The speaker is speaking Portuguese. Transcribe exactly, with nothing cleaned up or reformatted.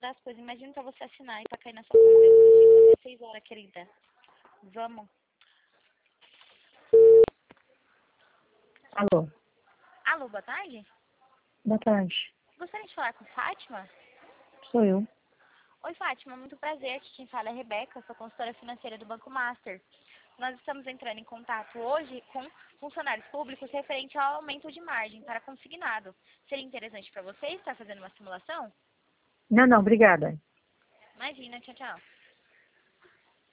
das coisas. Imagina pra você assinar e pra cair na sua conta. Até seis horas, querida. Vamos. Alô, Alô, boa tarde? boa tarde. Gostaria de falar com Fátima? Sou eu. Oi, Fátima, muito prazer. Aqui quem fala é a Rebeca, sou consultora financeira do Banco Master. Nós estamos entrando em contato hoje com funcionários públicos referente ao aumento de margem para consignado. Seria interessante para você estar fazendo uma simulação? Não, não, obrigada. Imagina, tchau, tchau.